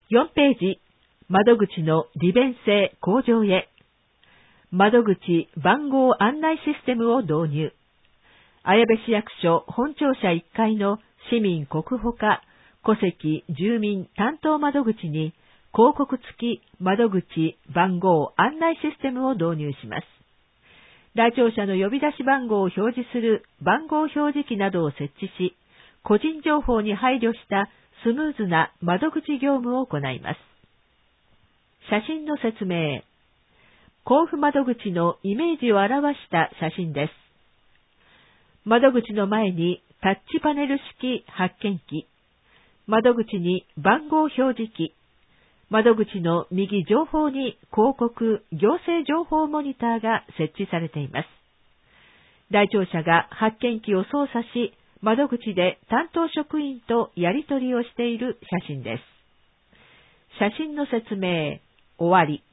4ページ、窓口の利便性向上へ。窓口番号案内システムを導入。綾部市役所本庁舎1階の市民国保課戸籍住民担当窓口に広告付き窓口番号案内システムを導入します。来庁者の呼び出し番号を表示する番号表示器などを設置し、個人情報に配慮したスムーズな窓口業務を行います。写真の説明。交付窓口のイメージを表した写真です。窓口の前にタッチパネル式発見器、窓口に番号表示器、窓口の右上方に広告・行政情報モニターが設置されています。来庁者が発見器を操作し、窓口で担当職員とやり取りをしている写真です。写真の説明、終わり。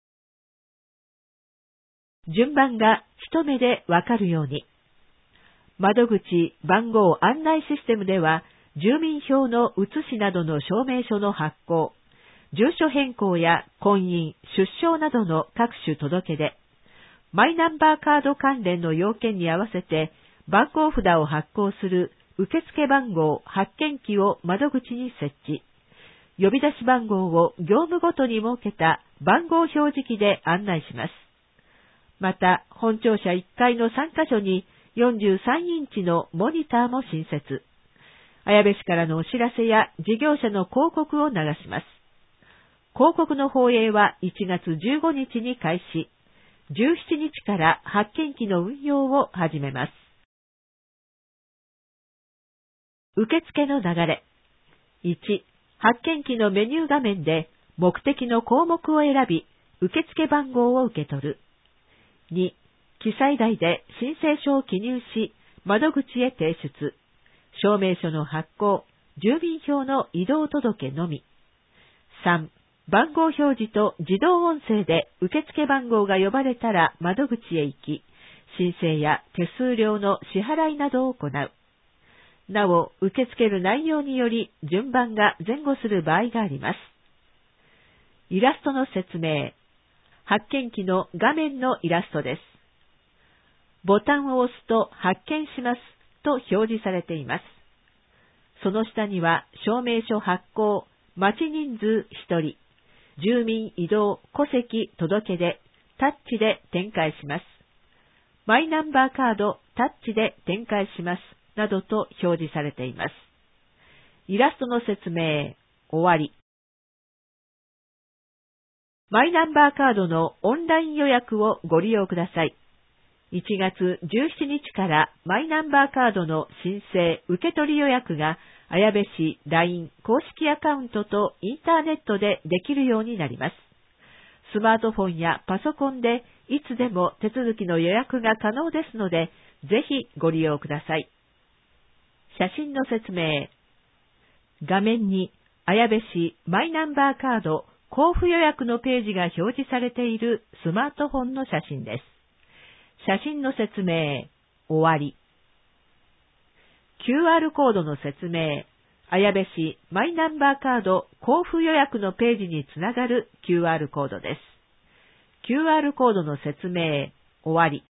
順番が一目でわかるように。窓口番号案内システムでは、住民票の写しなどの証明書の発行、住所変更や婚姻、出生などの各種届け出、マイナンバーカード関連の要件に合わせて番号札を発行する受付番号発見器を窓口に設置、呼び出し番号を業務ごとに設けた番号表示器で案内します。また、本庁舎1階の3カ所に43インチのモニターも新設。綾部市からのお知らせや事業者の広告を流します。広告の放映は1月15日に開始。17日から発見器の運用を始めます。受付の流れ。1、発見器のメニュー画面で目的の項目を選び、受付番号を受け取る。2、記載台で申請書を記入し、窓口へ提出。証明書の発行、住民票の移動届のみ。3、番号表示と自動音声で受付番号が呼ばれたら窓口へ行き、申請や手数料の支払いなどを行う。なお、受け付ける内容により順番が前後する場合があります。イラストの説明。発見器の画面のイラストです。ボタンを押すと発見しますと表示されています。その下には証明書発行、待ち人数1人、住民移動、戸籍届出、タッチで展開します。マイナンバーカード、タッチで展開します。などと表示されています。イラストの説明、終わり。マイナンバーカードのオンライン予約をご利用ください。1月17日からマイナンバーカードの申請・受取予約が綾部市 LINE 公式アカウントとインターネットでできるようになります。スマートフォンやパソコンでいつでも手続きの予約が可能ですので、ぜひご利用ください。写真の説明。画面に綾部市マイナンバーカード交付予約のページが表示されているスマートフォンの写真です。写真の説明、終わり。QR コードの説明。綾部市マイナンバーカード交付予約のページにつながる QR コードです。QR コードの説明、終わり。